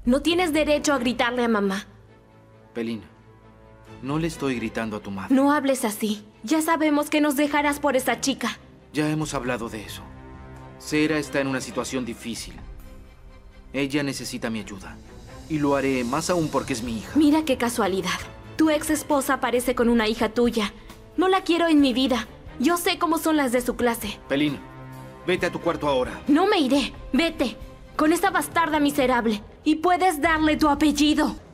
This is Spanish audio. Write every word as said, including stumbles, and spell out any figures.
No tienes derecho a gritarle a mamá. Pelin, no le estoy gritando a tu madre. No hables así. Ya sabemos que nos dejarás por esa chica. Ya hemos hablado de eso. Sarah está en una situación difícil. Ella necesita mi ayuda. Y lo haré más aún porque es mi hija. Mira qué casualidad. Tu ex esposa aparece con una hija tuya. No la quiero en mi vida. Yo sé cómo son las de su clase. Pelin, vete a tu cuarto ahora. No me iré. Vete. Con esa bastarda miserable. Y puedes darle tu apellido.